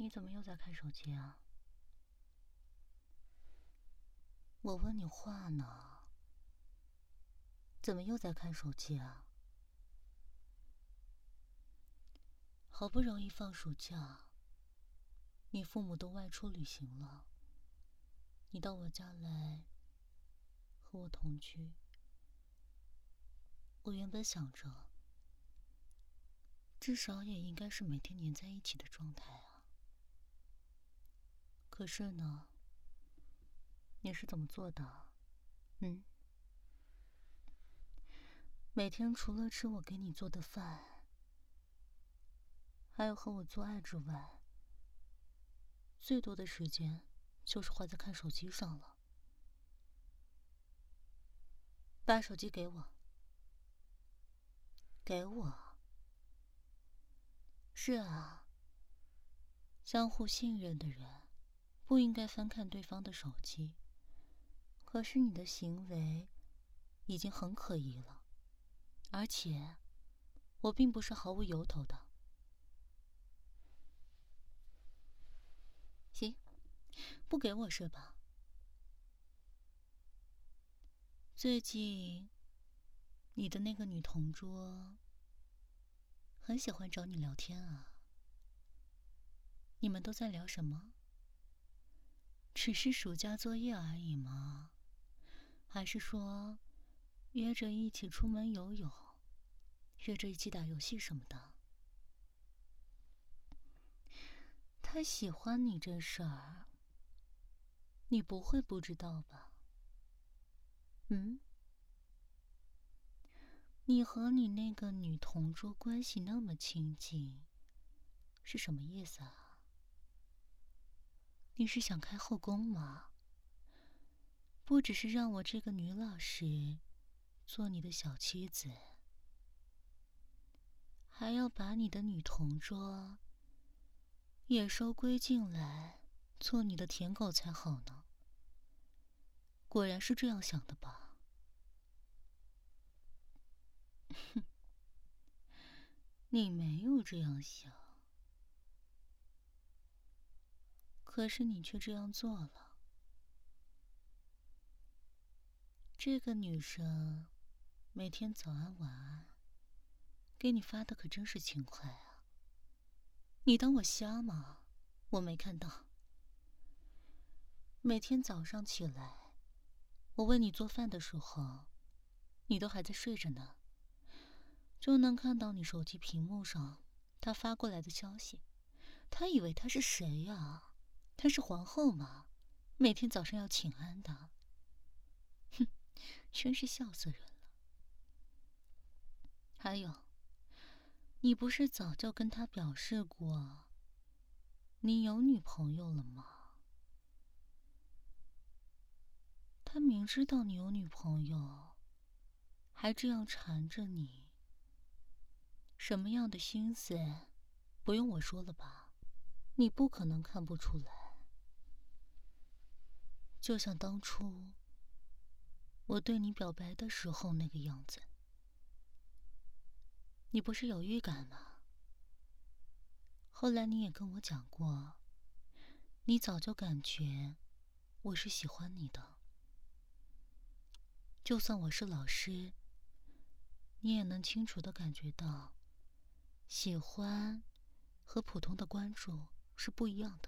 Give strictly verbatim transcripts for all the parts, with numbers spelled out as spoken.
你怎么又在看手机啊？我问你话呢，怎么又在看手机啊？好不容易放暑假，你父母都外出旅行了，你到我家来和我同居。我原本想着，至少也应该是每天黏在一起的状态啊。可是呢，你是怎么做的？嗯？每天除了吃我给你做的饭，还有和我做爱之外，最多的时间就是花在看手机上了。把手机给我。给我。是啊，相互信任的人不应该翻看对方的手机，可是你的行为已经很可疑了，而且我并不是毫无由头的。行，不给我是吧？最近你的那个女同桌很喜欢找你聊天啊。你们都在聊什么？只是暑假作业而已吗？还是说约着一起出门游泳，约着一起打游戏什么的？他喜欢你这事儿，你不会不知道吧？嗯？你和你那个女同桌关系那么亲近，是什么意思啊？你是想开后宫吗？不只是让我这个女老师做你的小妻子，还要把你的女同桌也收归进来，做你的舔狗才好呢。果然是这样想的吧？哼，你没有这样想，可是你却这样做了。这个女生每天早安晚安，给你发的可真是勤快啊！你当我瞎吗？我没看到。每天早上起来，我为你做饭的时候，你都还在睡着呢，就能看到你手机屏幕上他发过来的消息。他以为他是谁呀？他是皇后吗？每天早上要请安的。哼，真是笑死人了。还有，你不是早就跟他表示过你有女朋友了吗？他明知道你有女朋友，还这样缠着你，什么样的心思，不用我说了吧？你不可能看不出来。就像当初我对你表白的时候那个样子，你不是有预感吗？后来你也跟我讲过，你早就感觉我是喜欢你的。就算我是老师，你也能清楚地感觉到，喜欢和普通的关注是不一样的。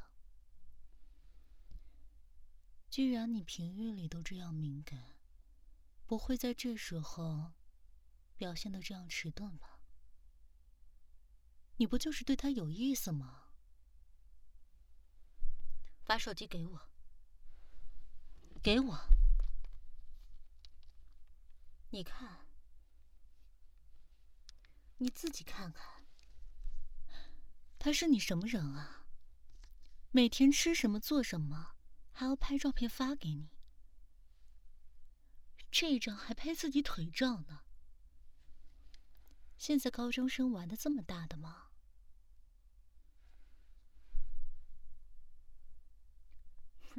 既然你平日里都这样敏感，不会在这时候表现得这样迟钝吧？你不就是对他有意思吗？把手机给我。给我。你看，你自己看看，他是你什么人啊？每天吃什么做什么，还要拍照片发给你。这张还拍自己腿照呢。现在高中生玩的这么大的吗？哼，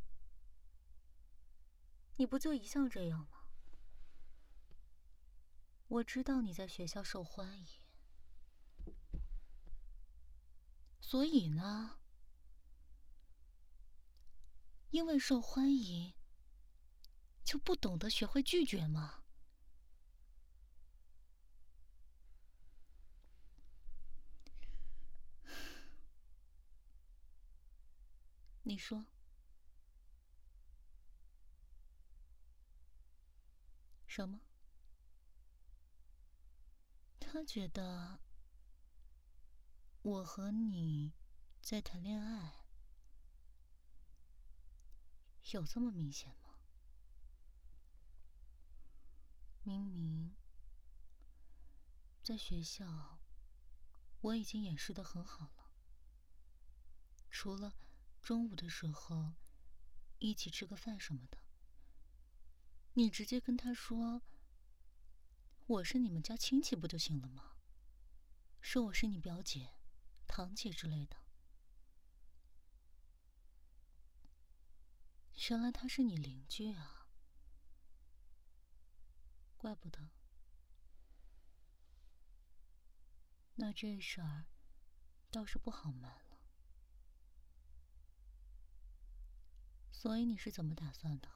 你不就一向这样吗？我知道你在学校受欢迎，所以呢， 因为受欢迎，就不懂得学会拒绝吗？你说，什么？他觉得我和你在谈恋爱，有这么明显吗？明明在学校我已经掩饰得很好了，除了中午的时候一起吃个饭什么的，你直接跟他说我是你们家亲戚不就行了吗？说我是你表姐、堂姐之类的。原来他是你邻居啊，怪不得。那这事儿倒是不好瞒了。所以你是怎么打算的？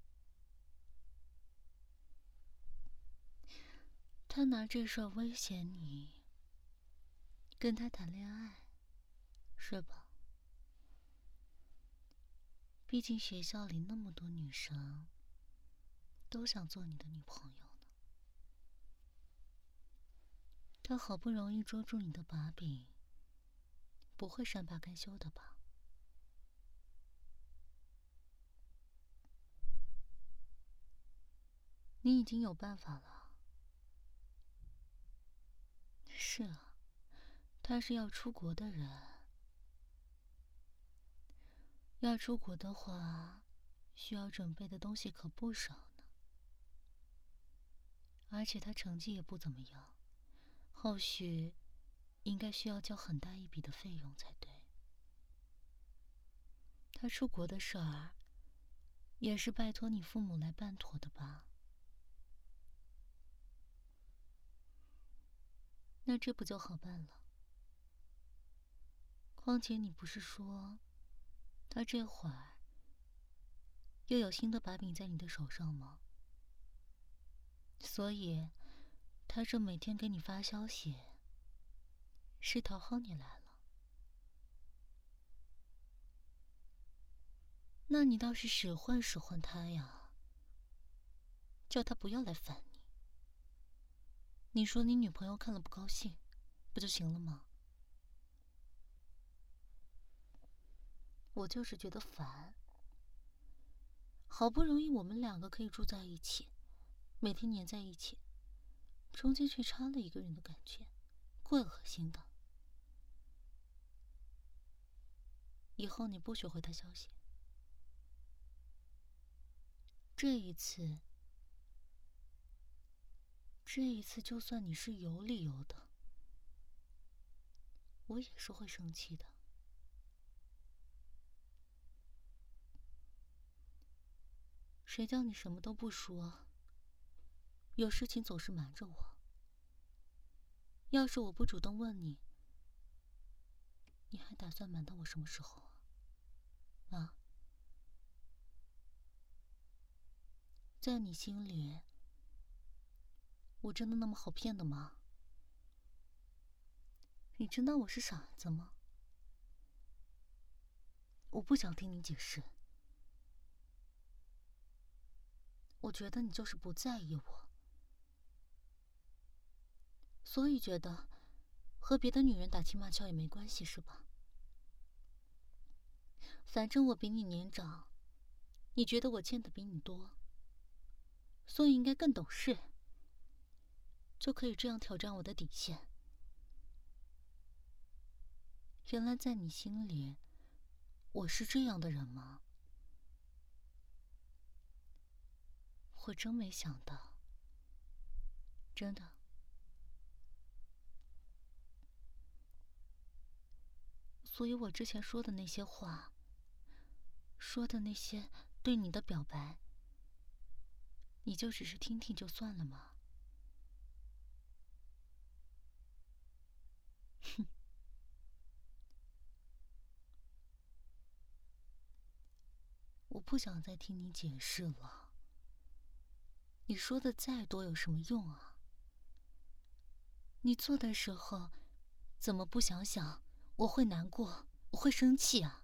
他拿这事儿威胁你，跟他谈恋爱，是吧？毕竟学校里那么多女生，都想做你的女朋友呢。他好不容易捉住你的把柄，不会善罢甘休的吧？你已经有办法了。是啊，他是要出国的人。要出国的话，需要准备的东西可不少呢。而且他成绩也不怎么样，后续应该需要交很大一笔的费用才对。他出国的事儿，也是拜托你父母来办妥的吧？那这不就好办了？况且你不是说，他这会儿又有新的把柄在你的手上吗？所以，他这每天给你发消息，是讨好你来了。那你倒是使唤使唤他呀，叫他不要来烦你。你说你女朋友看了不高兴，不就行了吗？我就是觉得烦。好不容易我们两个可以住在一起，每天黏在一起，中间却插了一个人的感觉，怪恶心的。以后你不许回他消息。这一次，这一次就算你是有理由的，我也是会生气的。谁叫你什么都不说，有事情总是瞒着我。要是我不主动问你，你还打算瞒到我什么时候啊？啊？在你心里，我真的那么好骗的吗？你真当我是傻子吗？我不想听你解释。我觉得你就是不在意我，所以觉得和别的女人打情骂俏也没关系，是吧？反正我比你年长，你觉得我欠的比你多，所以应该更懂事，就可以这样挑战我的底线。原来在你心里，我是这样的人吗？我真没想到，真的。所以我之前说的那些话，说的那些对你的表白，你就只是听听就算了吗？哼。 不想再听你解释了。你说的再多有什么用啊？你做的时候，怎么不想想我会难过，我会生气啊？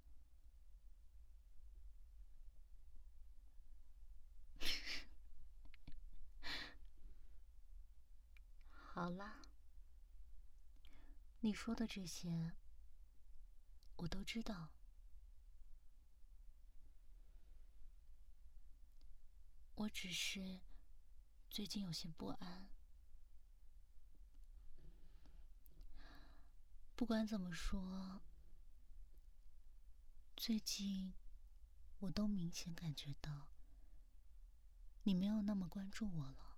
好啦，你说的这些，我都知道。我只是最近有些不安。不管怎么说，最近我都明显感觉到你没有那么关注我了。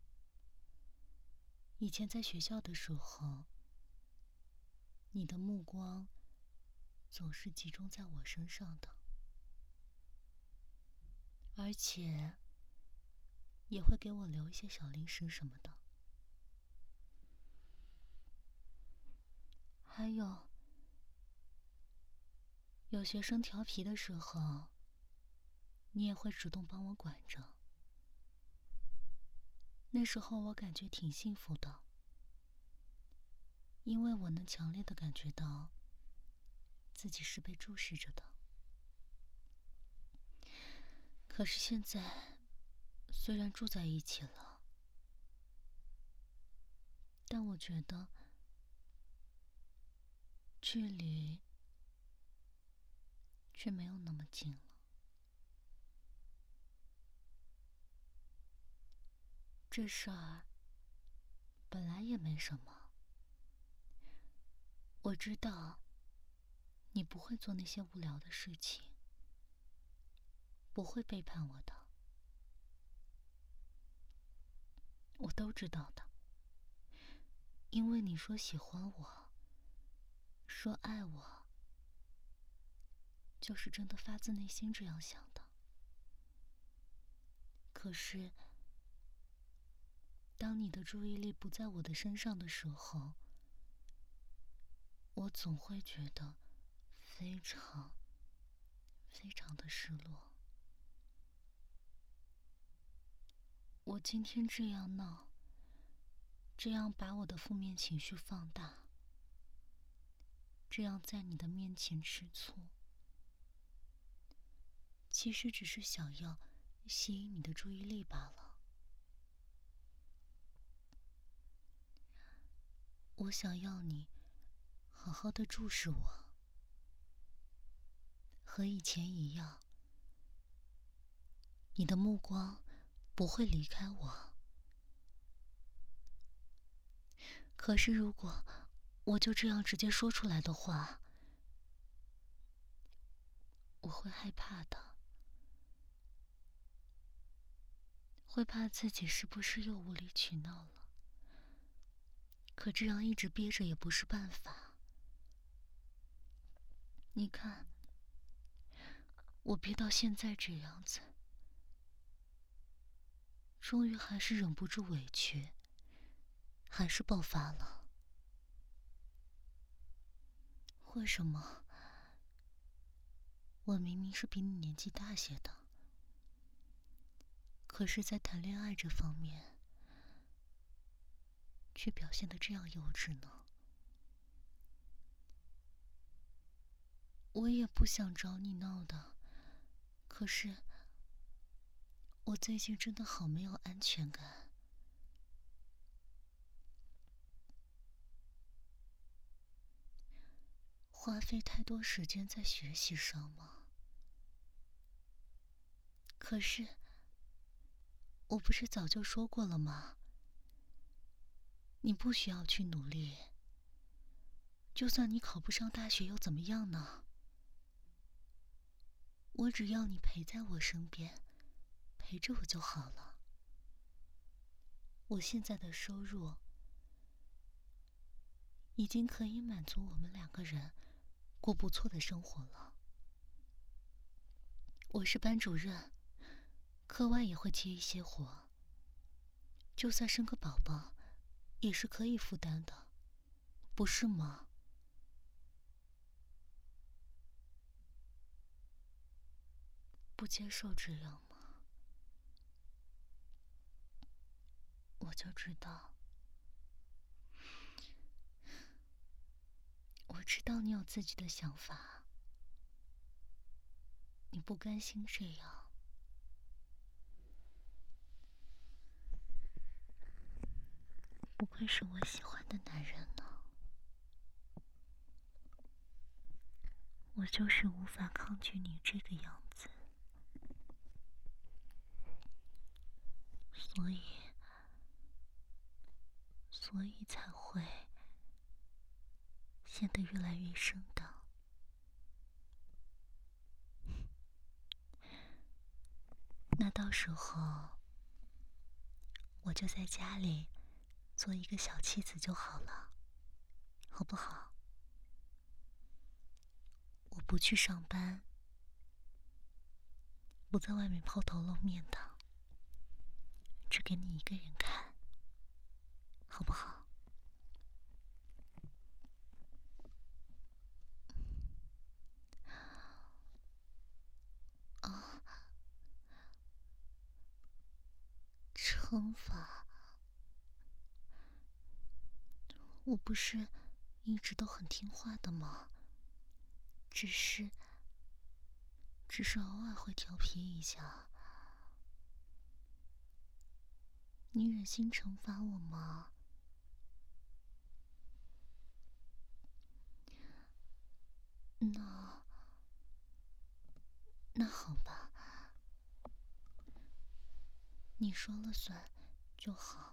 以前在学校的时候，你的目光总是集中在我身上的，而且也会给我留一些小零食什么的。还有，有学生调皮的时候，你也会主动帮我管着。那时候我感觉挺幸福的，因为我能强烈的感觉到自己是被注视着的。可是现在，虽然住在一起了，但我觉得距离却没有那么近了。这事儿本来也没什么，我知道你不会做那些无聊的事情，不会背叛我的，我都知道的。因为你说喜欢我，说爱我，就是真的发自内心这样想的。可是，当你的注意力不在我的身上的时候，我总会觉得非常非常的失落。我今天这样闹，这样把我的负面情绪放大，这样在你的面前吃醋，其实只是想要吸引你的注意力罢了。我想要你好好的注视我，和以前一样，你的目光不会离开我。可是如果我就这样直接说出来的话，我会害怕的，会怕自己是不是又无理取闹了。可这样一直憋着也不是办法。你看，我憋到现在这样子，终于还是忍不住委屈，还是爆发了。为什么？我明明是比你年纪大些的，可是在谈恋爱这方面，却表现得这样幼稚呢？我也不想找你闹的，可是我最近真的好没有安全感。花费太多时间在学习上吗？可是，我不是早就说过了吗？你不需要去努力，就算你考不上大学又怎么样呢？我只要你陪在我身边，陪着我就好了。我现在的收入已经可以满足我们两个人过不错的生活了。我是班主任，课外也会接一些活，就算生个宝宝也是可以负担的，不是吗？ 不接受这样吗？我就知道，我知道你有自己的想法，你不甘心这样。不愧是我喜欢的男人呢。我就是无法抗拒你这个样子，所以，所以才会陷得越来越深的。那到时候，我就在家里做一个小妻子就好了，好不好？我不去上班，不在外面抛头露面的，只给你一个人看，好不好？啊，惩罚？我不是一直都很听话的吗？只是，只是偶尔会调皮一下。你忍心惩罚我吗？那，那好吧，你说了算就好。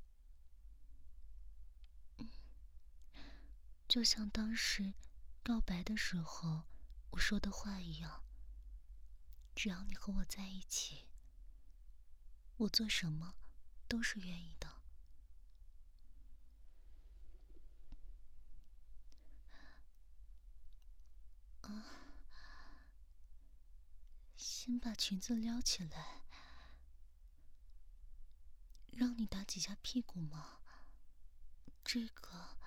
就像当时告白的时候我说的话一样，只要你和我在一起，我做什么都是愿意的。啊，先把裙子撩起来，让你打几下屁股吗？这个，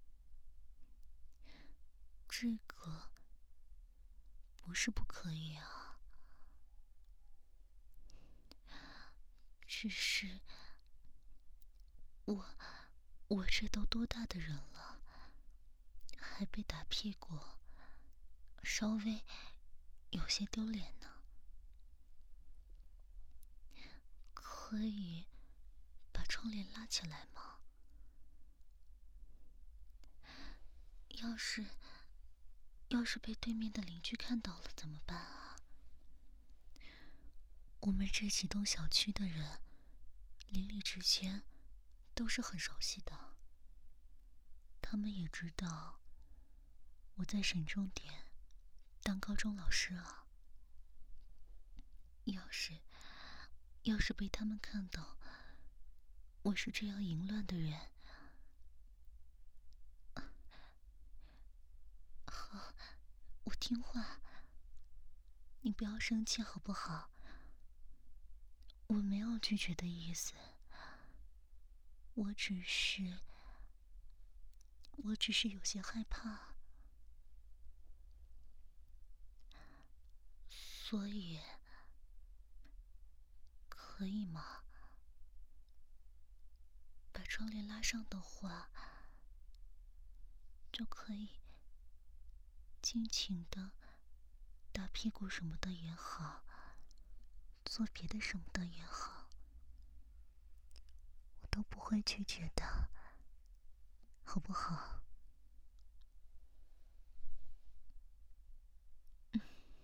这个不是不可以啊，只是我，我这都多大的人了，还被打屁股，稍微有些丢脸呢。可以把窗帘拉起来吗？要是要是被对面的邻居看到了怎么办啊？我们这几栋小区的人，邻里之间都是很熟悉的，他们也知道我在省重点当高中老师啊。要是要是被他们看到我是这样淫乱的人，好，我听话，你不要生气好不好？我没有拒绝的意思，我只是，我只是有些害怕，所以，可以吗？把窗帘拉上的话，就可以尽情的打屁股什么的也好，做别的什么的也好，我都不会拒绝的，好不好？嗯，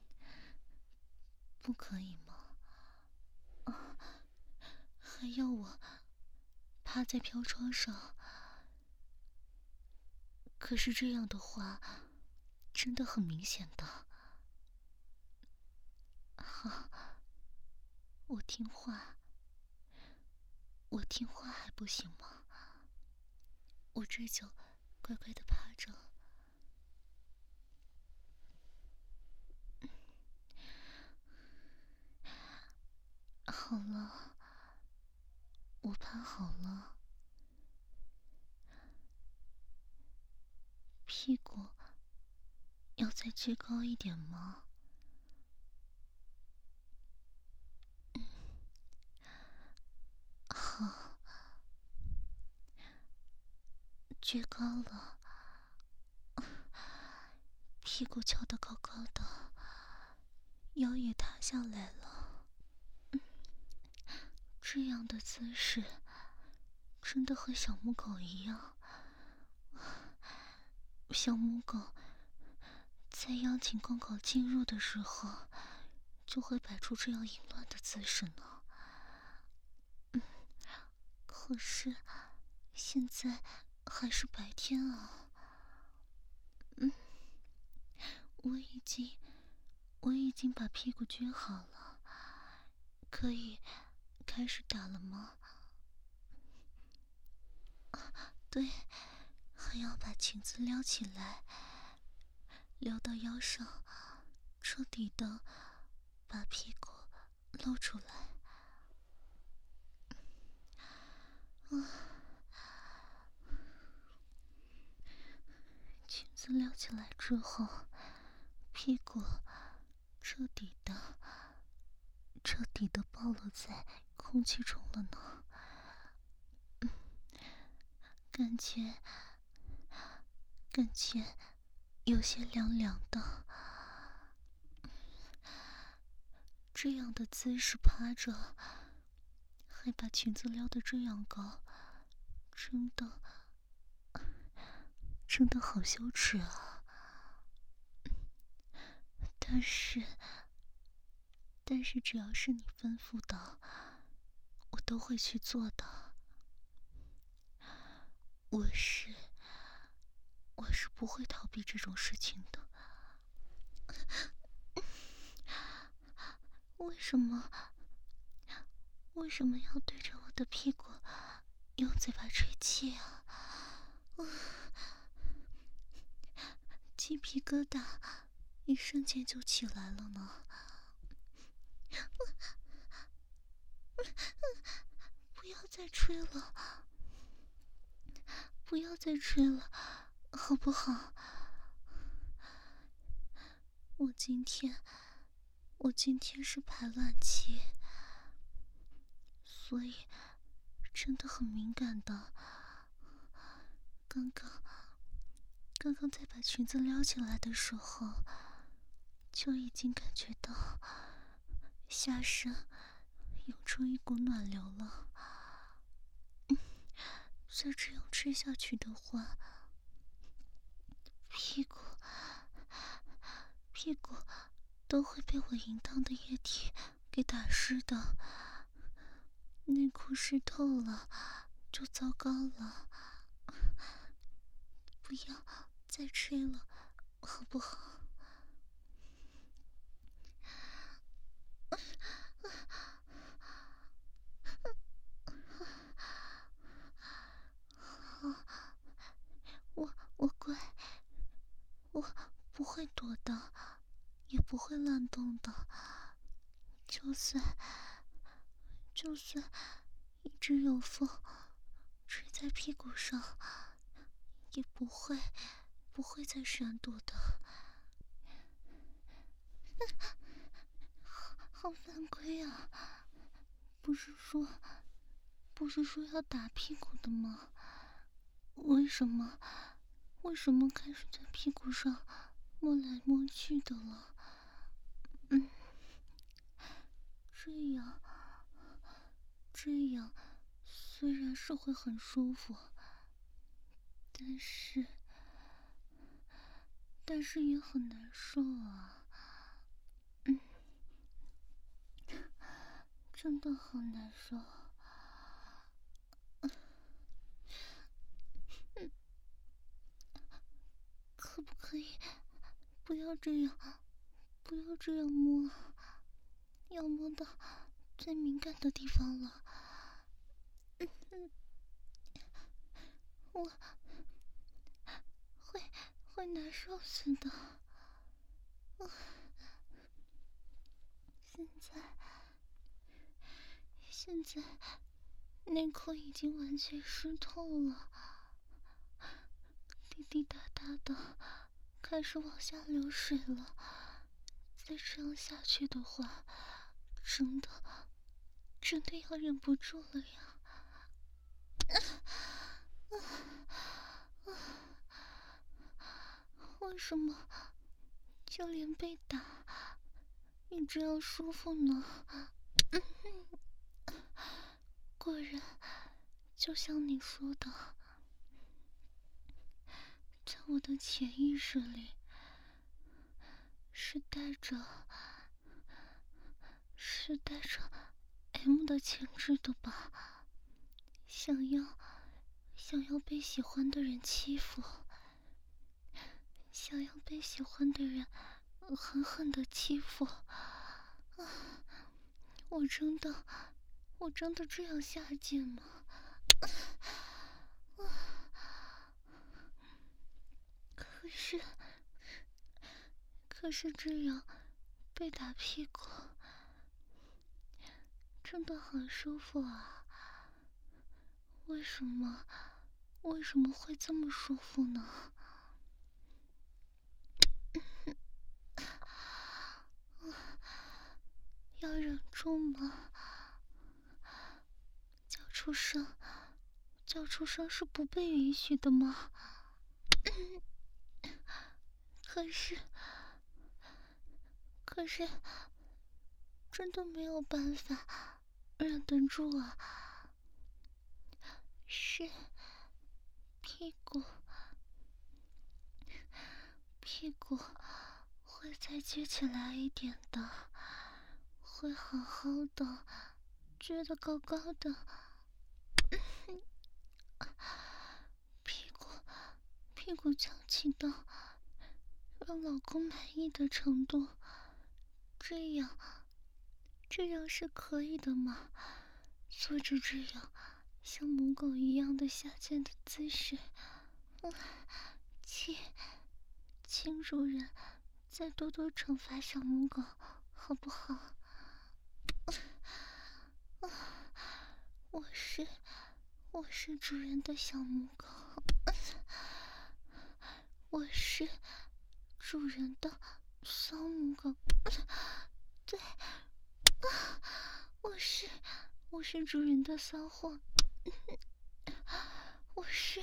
不可以吗？啊，还要我趴在飘窗上？可是这样的话，真的很明显的。好，我听话。我听话还不行吗？我这就乖乖的趴着。好了，我趴好了。屁股要再撅高一点吗？ 撅高了，屁股翘得高高的，腰也塌下来了。这样的姿势真的和小母狗一样，小母狗在邀请公狗进入的时候就会摆出这样淫乱的姿势呢。嗯，可是现在还是白天啊。嗯，我已经我已经把屁股撅好了，可以开始打了吗？对，还要把裙子撩起来，撩到腰上，彻底的把屁股露出来。啊，裙子撩起来之后，屁股彻底的、彻底的暴露在空气中了呢。嗯，感觉，感觉有些凉凉的。这样的姿势趴着，还把裙子撩得这样高，真的，真的好羞耻啊！但是，但是只要是你吩咐的，我都会去做的。我是，我是不会逃避这种事情的。为什么？为什么要对着我的屁股用嘴巴吹气啊？呃、鸡皮疙瘩一瞬间就起来了呢。不要再吹了，不要再吹了，好不好？我今天，我今天是排卵期，所以真的很敏感的。刚刚，刚刚在把裙子撩起来的时候，就已经感觉到下身涌出一股暖流了。嗯，再这样吹下去的话，屁股，屁股都会被我淫荡的液体给打湿的，内裤湿透了就糟糕了。不要再吹了，好不好？我我乖，我不会躲的，也不会乱动的。就算就算一直有风吹在屁股上，也不会不会再闪躲的。好好犯规啊！不是说不是说要打屁股的吗？为什么为什么开始在屁股上摸来摸去的了？嗯，这样这样虽然是会很舒服，但是但是也很难受啊。嗯，真的好难受。嗯，可不可以不要这样，不要这样摸，要摸到最敏感的地方了。嗯嗯，我会会难受死的。呃、现在现在内裤已经完全湿透了，滴滴答答的开始往下流水了。再这样下去的话，真的真的要忍不住了呀！ 为什么就连被打也这样舒服呢？果然，就像你说的，在我的潜意识里，是带着，是带着 M 的潜质的吧？想要，想要被喜欢的人欺负，想要被喜欢的人狠狠的欺负。啊，我真的，我真的这样下贱吗？可是，可是这样被打屁股，真的很舒服啊！为什么，为什么会这么舒服呢？要忍住吗？叫出声，叫出声是不被允许的吗？可是，可是，真的没有办法忍得住啊！是屁股，屁股会再撅起来一点的，会好好的撅得高高的。屁股，屁股翘起到让老公满意的程度，这样，这样是可以的吗？做着这样像母狗一样的下贱的姿势，嗯，请，请主人再多多惩罚小母狗，好不好？我是，我是主人的小母狗，我是主人的骚母狗，对，我是，我是主人的骚货，我是，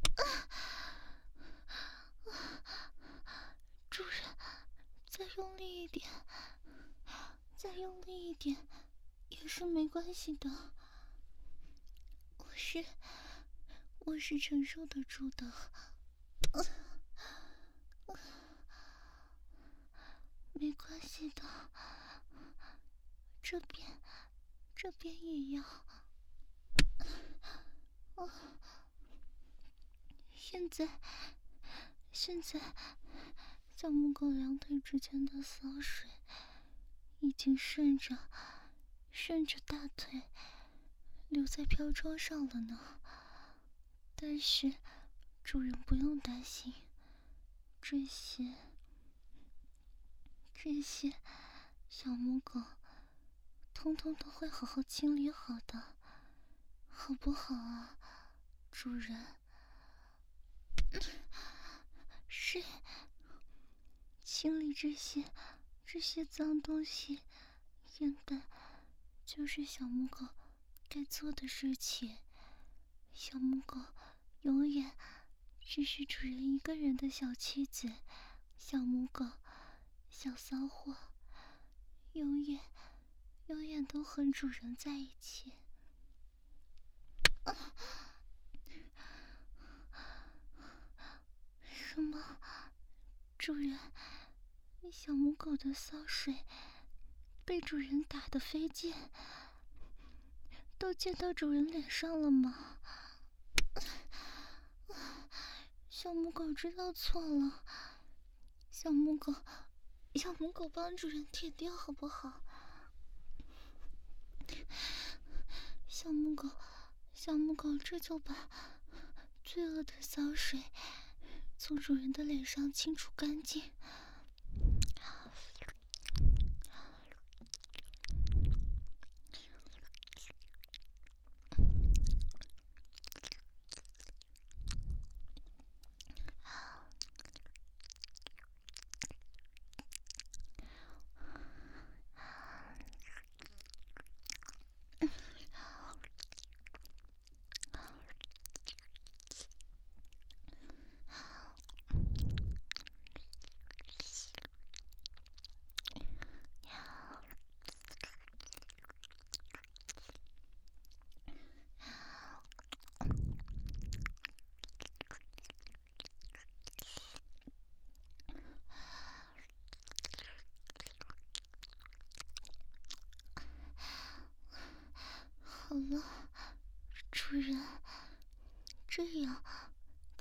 主人，再用力一点，再用力一点，也是没关系的。我是，我是承受得住的。没关系的，这边，这边也要。哦，现在，现在，小母狗两腿之间的骚水已经顺着，顺着大腿留在飘窗上了呢。但是，主人不用担心，这些，这些小母狗通通都会好好清理好的，好不好啊，主人？是，清理这些这些脏东西，应该就是小母狗该做的事情。小母狗永远只是主人一个人的小妻子，小母狗，小骚货，永远永远都和主人在一起。啊，什么？主人，小母狗的骚水被主人打得飞溅，都溅到主人脸上了吗？小母狗知道错了，小母狗，小母狗帮主人舔掉好不好？小母狗，小母狗这就把罪恶的骚水从主人的脸上清除干净。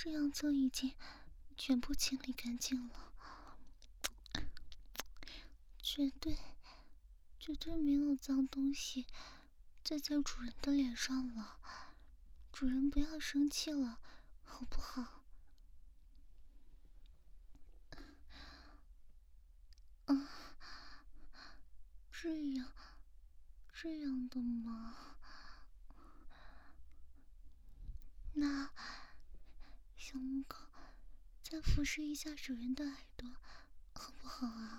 这样就已经全部清理干净了，绝对绝对没有脏东西再在主人的脸上了。主人不要生气了，好不好？啊，这样这样的吗？那小母狗再俯视一下主人的耳朵，好不好啊？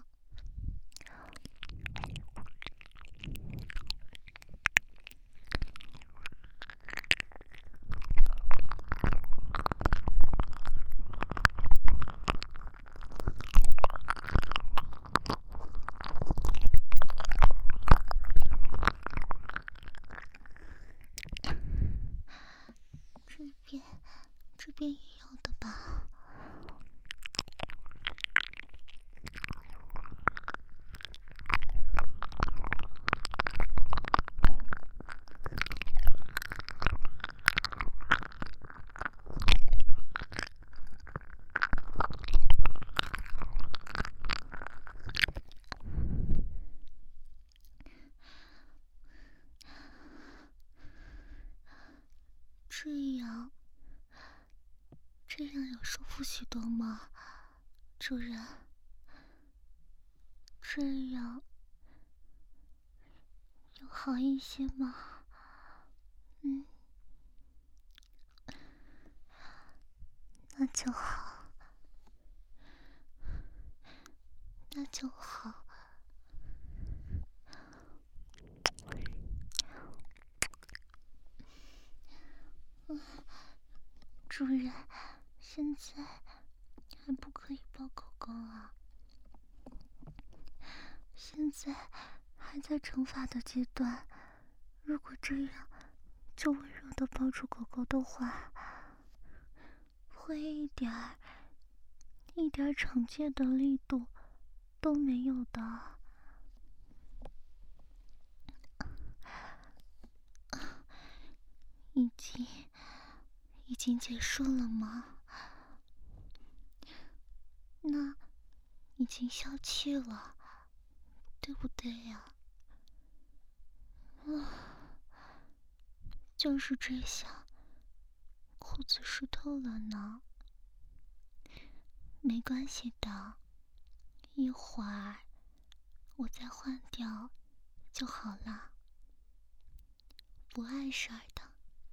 这边这边也有的吧？这样这样有舒服许多吗，主人？这样有好一些吗？嗯，那就好，那就好。嗯，主人，现在还不可以抱狗狗啊，现在还在惩罚的阶段。如果这样就温柔的抱住狗狗的话，会一点儿一点儿惩戒的力度都没有的。已经已经结束了吗？那已经消气了，对不对呀？啊，就是这下，裤子湿透了呢。没关系的，一会儿我再换掉就好了，不碍事儿的。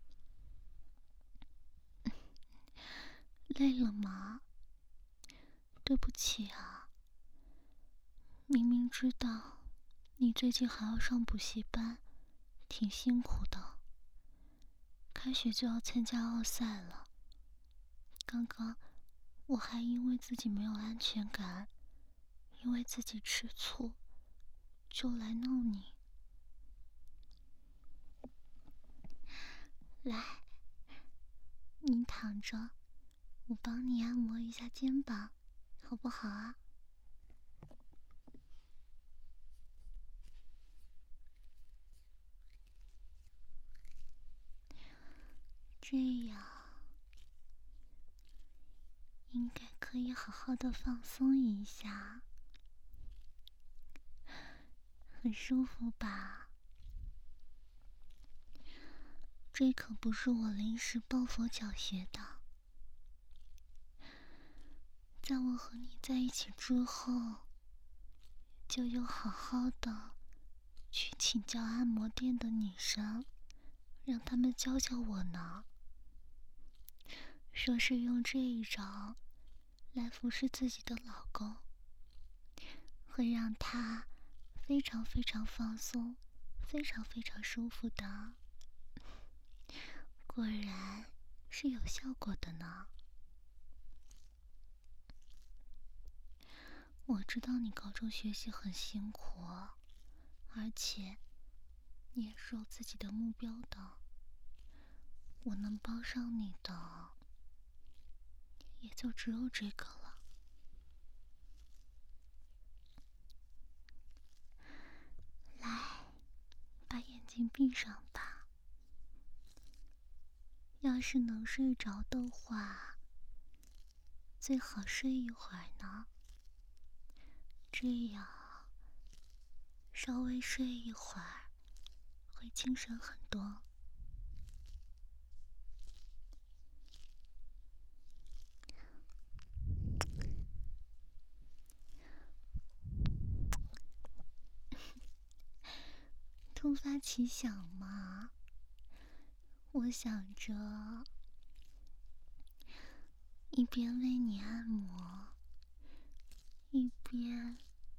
累了吗？对不起啊，明明知道你最近还要上补习班，挺辛苦的。开学就要参加奥赛了，刚刚我还因为自己没有安全感，因为自己吃醋，就来闹你。来，你躺着，我帮你按摩一下肩膀，好不好啊？这样应该可以好好的放松一下，很舒服吧？这可不是我临时抱佛脚学的，在我和你在一起之后，就有好好的去请教按摩店的女生，让他们教教我呢。说是用这一招来服侍自己的老公，会让他非常非常放松，非常非常舒服的。果然是有效果的呢。我知道你高中学习很辛苦，而且你也是有自己的目标的。我能帮上你的，也就只有这个了。来，把眼睛闭上吧。要是能睡着的话， 最好睡一会儿呢，这样稍微睡一会儿会精神很多。突发奇想嘛，我想着一边为你按摩，一边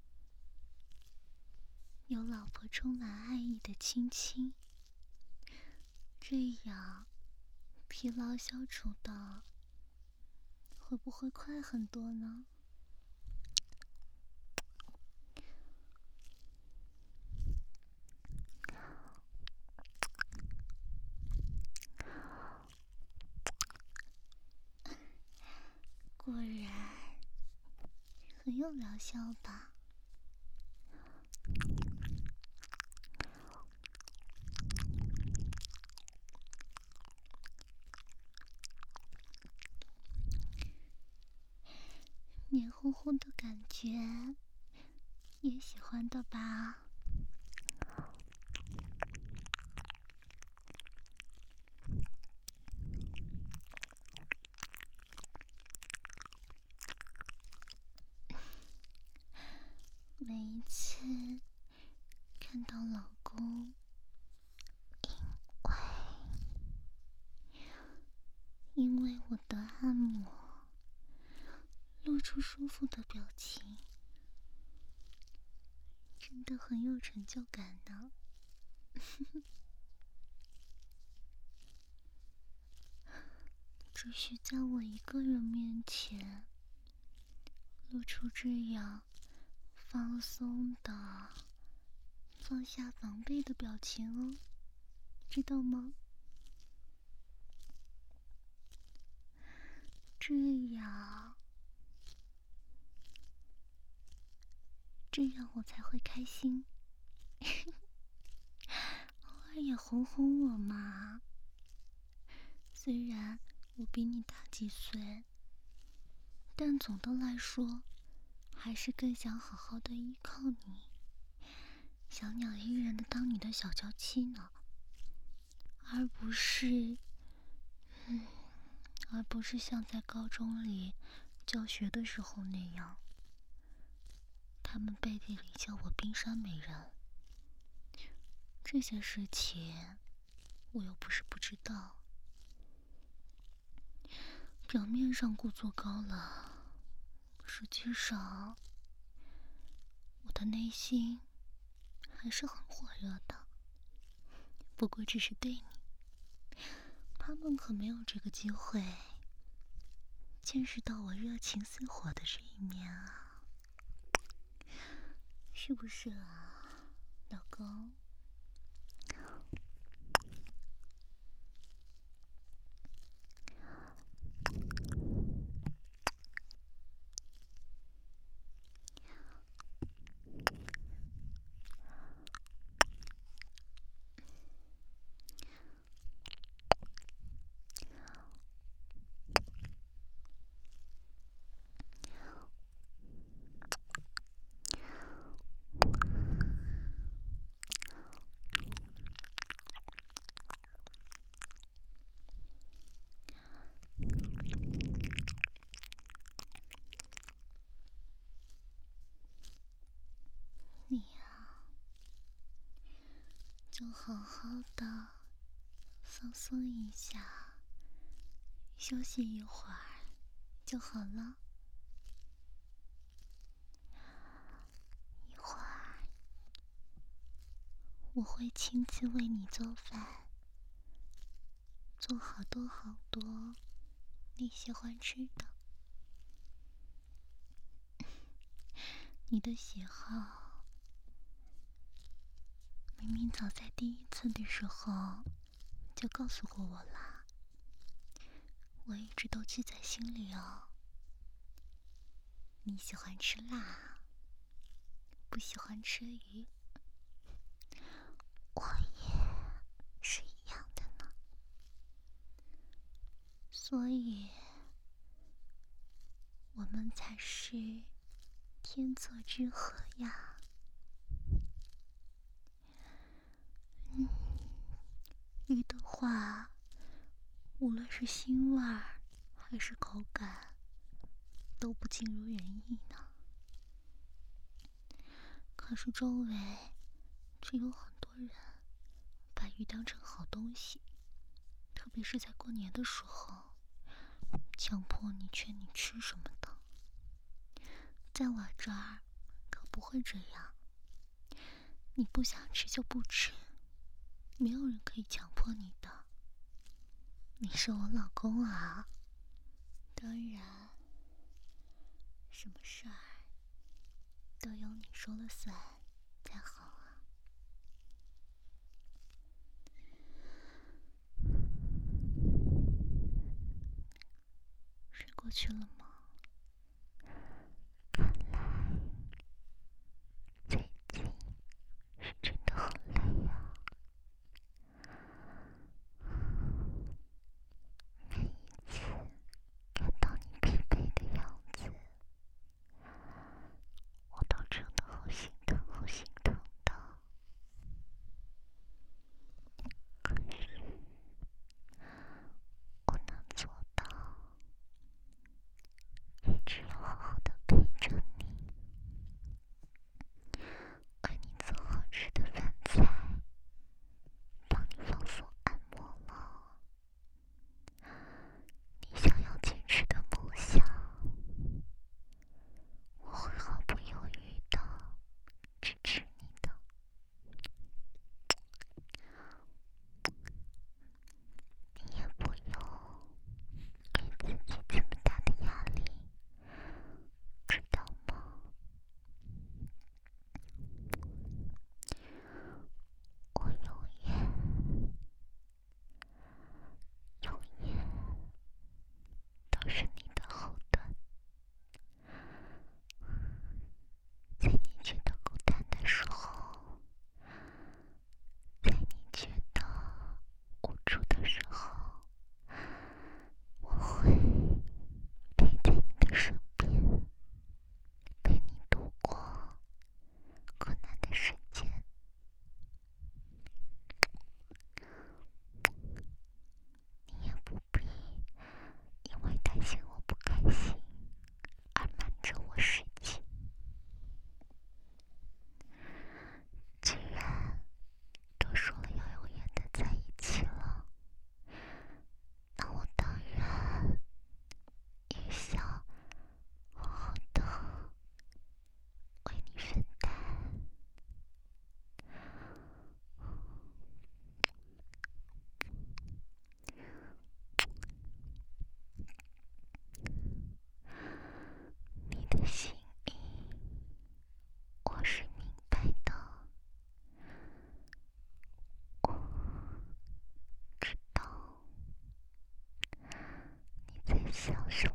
有老婆充满爱意的亲亲，这样疲劳消除的会不会快很多呢？果然很有疗效吧？黏糊糊的感觉也喜欢的吧？每一次看到老公因为我的按摩露出舒服的表情，真的很有成就感呢。只需在我一个人面前露出这样放松的、放下防备的表情哦，知道吗？这样，这样我才会开心。偶尔也哄哄我嘛。虽然我比你大几岁，但总的来说，还是更想好好的依靠你，小鸟依人的当你的小娇妻呢，而不是，嗯，而不是像在高中里教学的时候那样，他们背地里叫我冰山美人。这些事情，我又不是不知道。表面上故作高冷，实际上，我的内心还是很火热的。不过只是对你，他们可没有这个机会见识到我热情似火的这一面啊，是不是啊，老公？你呀，就好好的放松一下，休息一会儿就好了。一会儿我会亲自为你做饭，做好多好多你喜欢吃的。你的喜好明明早在第一次的时候就告诉过我啦，我一直都记在心里哦。你喜欢吃辣，不喜欢吃鱼，我也是一样的呢。所以我们才是天作之合呀。嗯，鱼的话，无论是腥味儿还是口感，都不尽如人意呢。可是周围却有很多人把鱼当成好东西，特别是在过年的时候，强迫你劝你吃什么的。在我这儿可不会这样，你不想吃就不吃，没有人可以强迫你的。你是我老公啊，当然什么事儿都由你说了算才好啊。睡过去了吗？看来最近是真的很累啊。每一次看到你疲惫的样子，我都真的好心疼好心疼的。可是我能做到一直要好好的陪着你，为你做好吃的饭菜，帮你放松按摩了。你想要坚持的梦想，我会毫不犹豫的支持你的。你也不用给自己这么大的压力，知道吗？我永远永远都是你的后盾，在你觉得孤单的时候，在你觉得无助的时候，我会陪在你的身边，陪你度过困难的时间。你也不必因为担心我不开心而瞒着我事情。既然都说了要永远的在一起了，那我当然也想好好的为你分担。你的心意我是明白的，我知道你在想什么。